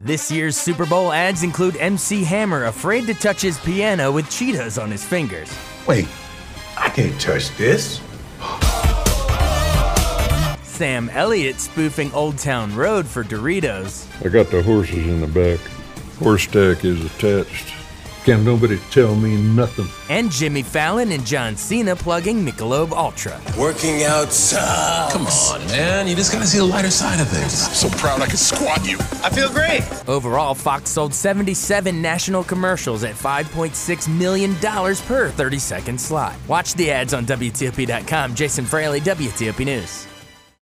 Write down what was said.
This year's Super Bowl ads include MC Hammer afraid to touch his piano with Cheetos on his fingers. Wait, I can't touch this. Sam Elliott spoofing Old Town Road for Doritos. I got the horses in the back. Horse stack is attached. Can't nobody tell me nothing. And Jimmy Fallon and John Cena plugging Michelob Ultra. Working out sucks. Come on, man. You just gotta see the lighter side of things. I'm so proud I could squat you. I feel great. Overall, Fox sold 77 national commercials at $5.6 million per 30-second slot. Watch the ads on WTOP.com. Jason Fraley, WTOP News.